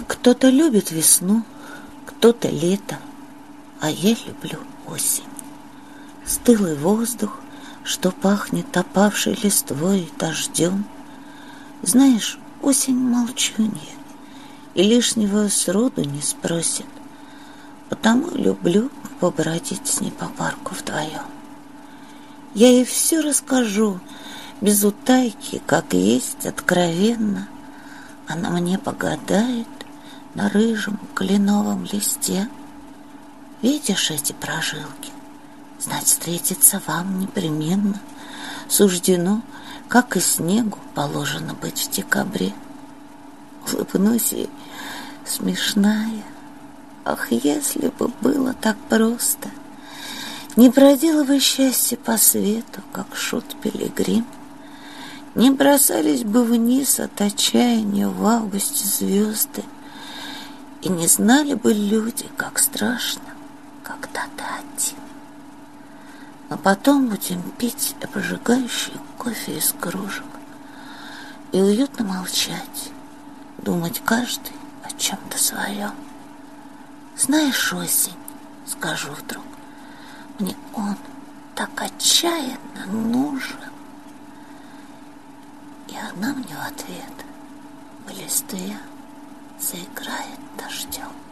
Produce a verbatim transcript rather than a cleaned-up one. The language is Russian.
Кто-то любит весну, кто-то лето, а я люблю осень. Стылый воздух, что пахнет опавшей листвой и дождем. Знаешь, осень молчунья, и лишнего сроду не спросит. Потому люблю побродить с ней по парку вдвоем. Я ей все расскажу, без утайки, как есть, откровенно. Она мне погадает на рыжем кленовом листе. Видишь эти прожилки? Знать, встретиться вам непременно. Суждено, как и снегу положено быть в декабре. Улыбнусь ей, смешная. Ах, если бы было так просто! Не бродила бы счастье по свету, как шут-пилигрим. Не бросались бы вниз от отчаяния в августе звезды. И не знали бы люди, как страшно, когда ты один. А потом будем пить обжигающий кофе из кружек и уютно молчать, думать каждый о чем-то своем. Знаешь, осень, скажу вдруг, мне он так отчаянно нужен. И она мне в ответ в листе заиграет дождем.